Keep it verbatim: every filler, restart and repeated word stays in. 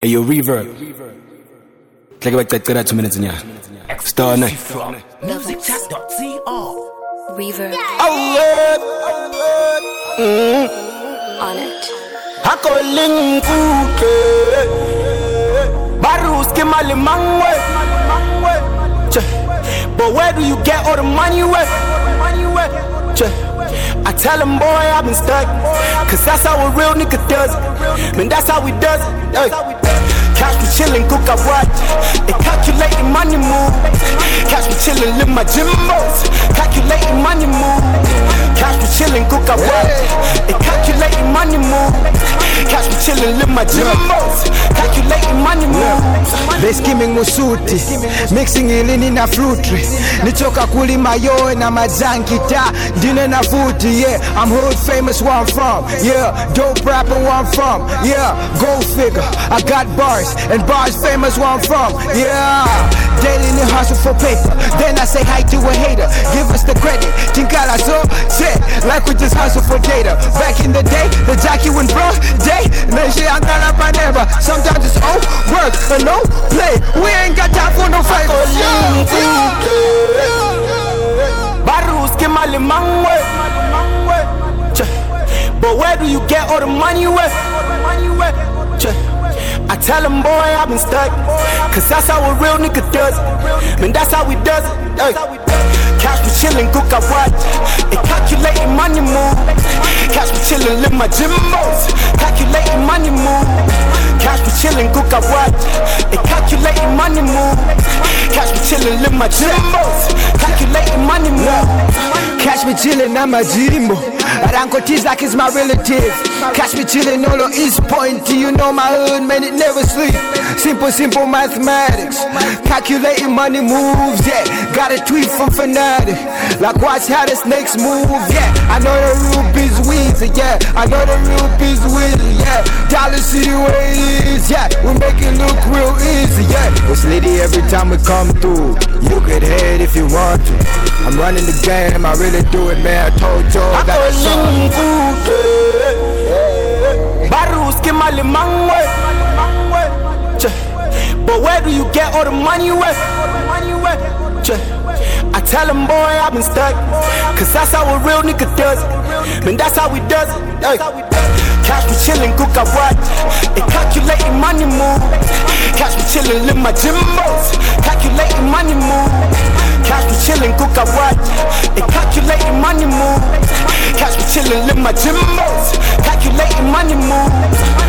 Hey, yo, reverb. Take it back to that two minutes in here. Star night. music chat dot co. Reverb Oh, yeah. Mm. on it. Hakoling kuke. Baruski mali mangwe. But where do you get all the money with? I tell him, boy, I've been stuck. Cause that's how a real nigga does it. Man, that's how we does it. Hey. Catch me chillin', cook up watch. They calculating money move. Catch me chillin', live my Jimbos. Calculating money move. Catch me chillin', cook up watch. They calculating money move. Catch me chillin', live my Jimbos. Calculating money move. They skimming musuti, mixing ilini na fruitry. Nichoka kulima yoe na mazankita, dine na futi, yeah. I'm hood famous where I'm from, yeah. Dope rapping where I'm from, yeah. Go figure, I got bars, and bars famous where I'm from, yeah. Daily ni hustle for paper, then I say hi to a hater. Give us the credit, Tinkala so shit, like we just hustle for data. Back in the day, the jockey went bro, day, then shit I'm gonna never. Sometimes it's oh work and no play. We ain't got time for no fight. Baruski mali mangwe. But where do you get all the money with? I tell him, boy, I've been stuck. Cause that's how a real nigga does it. Man, that's how we does it. Hey. Catch me chillin', cook up watch. They calculating money move. Catch me chillin', live my Jimbos. Calculating money move. Catch me chillin', cook up watch. They calculating money move. Catch me chillin', live my Jimbos. Calculating money move. Catch me chillin', I'm a Jimbo. Arankotiz like it's my relative. Catch me chillin' all on East Point. You know my hood, man, it never sleep. Simple, simple mathematics. Calculating money moves, yeah. Got a tweet from Fanatic. Like watch how the snakes move, yeah. I know the real biz weeds, yeah. I know the real biz weeds, yeah. Dollar City where it is, yeah. We make it look real easy, yeah. It's litty every time we come through. You could head if you want to. I'm running the game, I really do it, man. I told you that I saw. Baruski mali mangwe. But where do you get all the money with? I tell him, boy, I've been stuck. Cause that's how a real nigga does it. Man, that's how we does it. Hey. Catch me chillin', cook up watch. They calculating money move. Catch me chillin', live my Jimbos. Calculating money move. Catch me chillin', cook up watch. They calculating money move. Catch me chillin', live my Jimbos. Calculating money move.